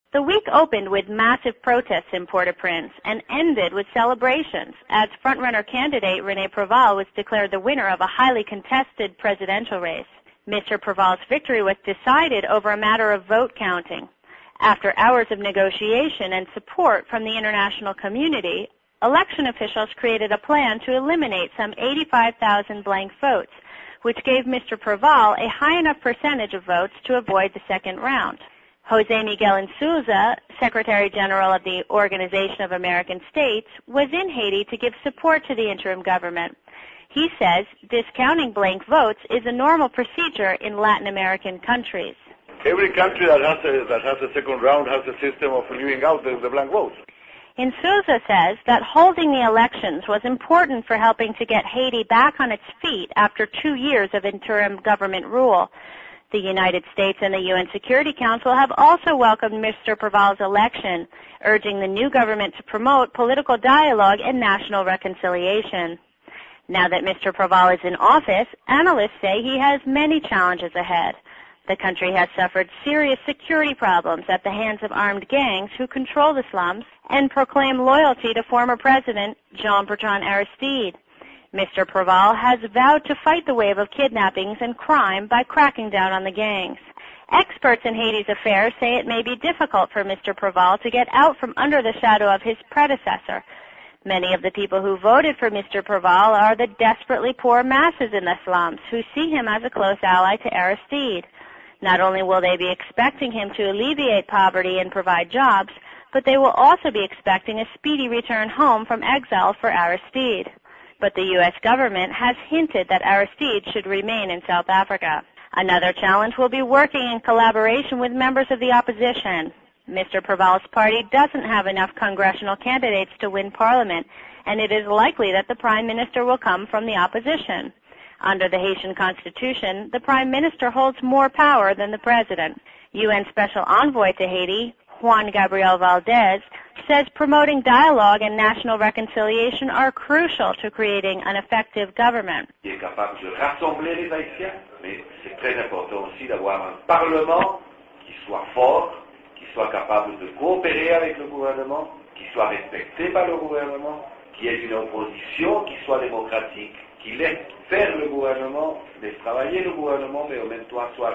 The week opened with massive protests in Port-au-Prince and ended with celebrations as frontrunner candidate René Préval was declared the winner of a highly contested presidential race. Mr. Préval's victory was decided over a matter of vote counting. After hours of negotiation and support from the international community, election officials created a plan to eliminate some 85,000 blank votes, which gave Mr. Préval a high enough percentage of votes to avoid the second round. José Miguel Insouza, Secretary General of the Organization of American States, was in Haiti to give support to the interim government. He says discounting blank votes is a normal procedure in Latin American countries. Every country that has a second round has a system of leaving out the blank votes. Insouza says that holding the elections was important for helping to get Haiti back on its feet after 2 years of interim government rule. The United States and the UN Security Council have also welcomed Mr. Préval's election, urging the new government to promote political dialogue and national reconciliation. Now that Mr. Préval is in office, analysts say he has many challenges ahead. The country has suffered serious security problems at the hands of armed gangs who control the slums and proclaim loyalty to former President Jean-Bertrand Aristide. Mr. Préval has vowed to fight the wave of kidnappings and crime by cracking down on the gangs. Experts in Haiti's affairs say it may be difficult for Mr. Préval to get out from under the shadow of his predecessor. Many of the people who voted for Mr. Préval are the desperately poor masses in the slums who see him as a close ally to Aristide. Not only will they be expecting him to alleviate poverty and provide jobs, but they will also be expecting a speedy return home from exile for Aristide. But the U.S. government has hinted that Aristide should remain in South Africa. Another challenge will be working in collaboration with members of the opposition. Mr. Préval's party doesn't have enough congressional candidates to win parliament, and it is likely that the prime minister will come from the opposition. Under the Haitian Constitution, the prime minister holds more power than the president. UN Special Envoy to Haiti, Juan Gabriel Valdez, says promoting dialogue and national reconciliation are crucial to creating an effective government. Il est capable de rassembler les Haïtiens, mais c'est très important aussi d'avoir un parlement qui soit fort, qui soit capable de coopérer avec le gouvernement, qui soit respecté par le gouvernement, qui ait une opposition qui soit démocratique, qui laisse faire le gouvernement, laisse travailler le gouvernement, mais en même temps soit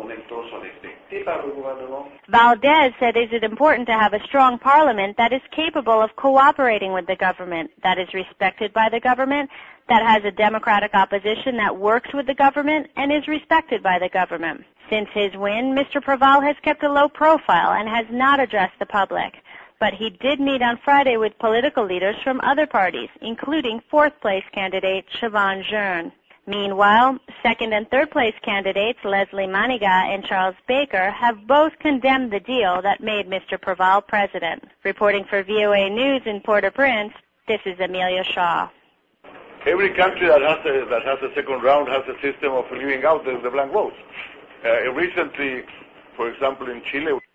respecté par le gouvernement. Valdez said it is important to have a strong parliament that is capable of cooperating with the government, that is respected by the government, that has a democratic opposition that works with the government and is respected by the government. Since his win, Mr. Préval has kept a low profile and has not addressed the public. But he did meet on Friday with political leaders from other parties, including fourth-place candidate Siobhan Jeune. Meanwhile, second- and third-place candidates Leslie Manigat and Charles Baker have both condemned the deal that made Mr. Préval president. Reporting for VOA News in Port-au-Prince, this is Amelia Shaw. Every country that has a second round has a system of leaving out the blank votes. Recently, for example, in Chile,